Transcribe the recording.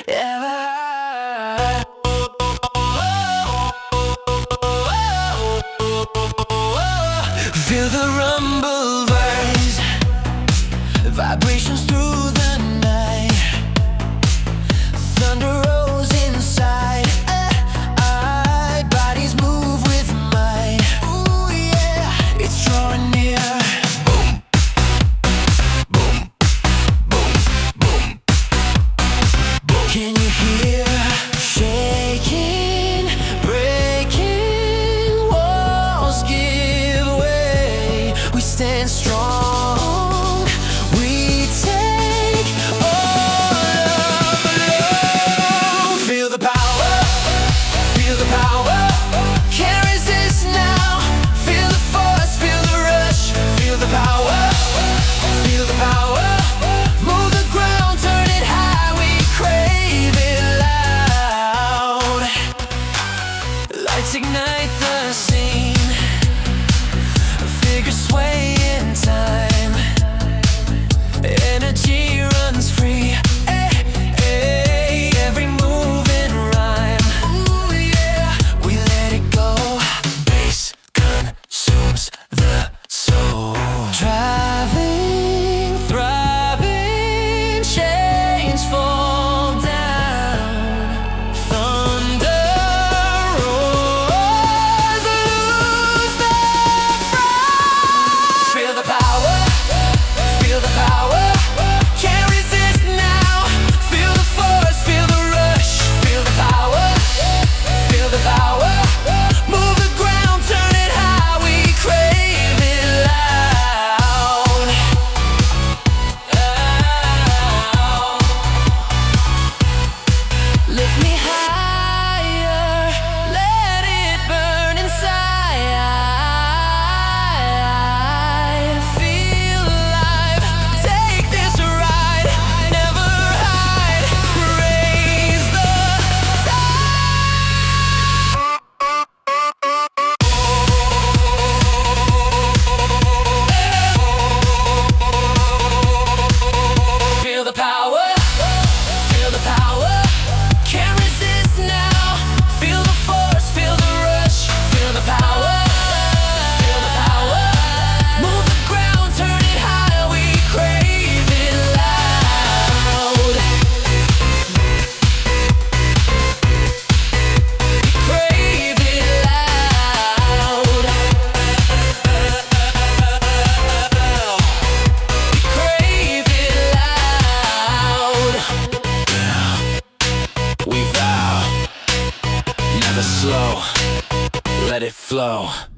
ever. Feel the rumble rise, vibrations through the night. Thunder rolls inside, bodies move with might. Ooh yeah, it's drawing near. Boom, boom, boom, boom, boom. Can you hear? Shaking, breaking, walls give way. We stand strong, we take all alone. Feel the power, feel the power. Can't resist now. Feel the force, feel the rush. Feel the power, feel the power. Move the ground, turn it high. We crave it loud. Lights ignite the scene, figures sway in time. Energy runs free, every move in rhyme. Ooh yeah, we let it go. Bass consumes the soul. Driving, thriving, chains fall down. Thunder roars, lose their frown. Feel the power, feel the power. Can't resist now. Feel the force, feel the rush. Feel the power, feel the power. Move the ground, turn it high. We crave it loud. Lift me higher, let it burn inside. Feel alive, take this ride, never hide. Raise the tide. Feel the power, feel the power. Can't resist now. Feel the force, feel the rush. Feel the power, feel the power. Move the ground, turn it high. We crave it loud. We crave it loud. We crave it loud. We vow, never slow, let it flow.